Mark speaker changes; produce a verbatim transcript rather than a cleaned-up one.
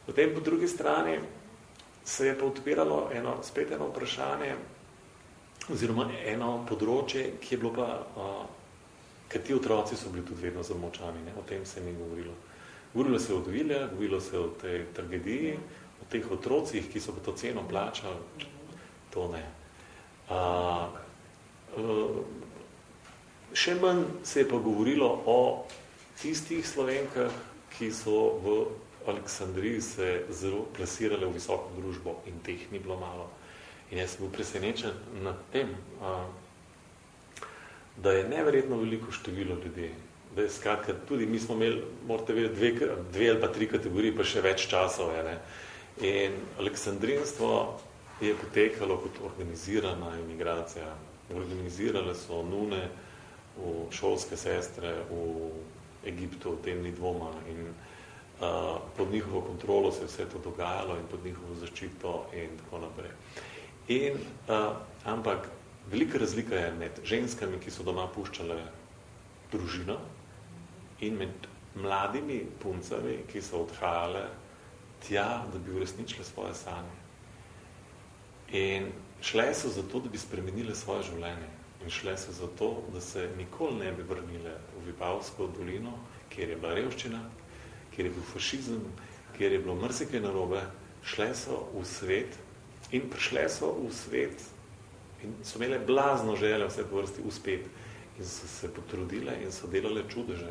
Speaker 1: Potem po drugi strani se je pa odpiralo eno, spet eno vprašanje, oziroma eno področje, ki je bilo pa, uh, ker ti otroci so bili tudi vedno zamolčani, ne? O tem se ni govorilo. Govorilo se o Vilja, govorilo se o tej tragediji, o teh otrocih, ki so pa to ceno plačali, to ne. Uh, uh, še manj se je pa govorilo o tistih Slovenkah, ki so v Aleksandriji se zelo plasirale v visoko družbo in teh ni bilo malo. In jaz sem bil presenečen nad tem, da je neverjetno veliko število ljudi. Da je skratka, tudi mi smo imeli, morate vedeti, dve, dve ali pa tri kategorije, pa še več časov je, ne. In aleksandrinstvo je potekalo kot organizirana imigracija. Organizirale so nune, v šolske sestre, v Egiptu, o tem ni dvoma. In uh, pod njihovo kontrolo se je vse to dogajalo in pod njihovo zaščito in tako naprej. In, uh, ampak velika razlika je med ženskami, ki so doma puščale družino, in med mladimi puncami, ki so odhajale tja, da bi uresničile svoje sanje. In šle so zato, da bi spremenile svoje življenje. In šle so zato, da se nikoli ne bi vrnile v Vipavsko dolino, kjer je bila revščina, kjer je bil fašizem, kjer je bilo marsikaj narobe. Šle so v svet in prišle so v svet in so imele blazno želje vse po vrsti uspeti. In so se potrudile in so delale čudeže.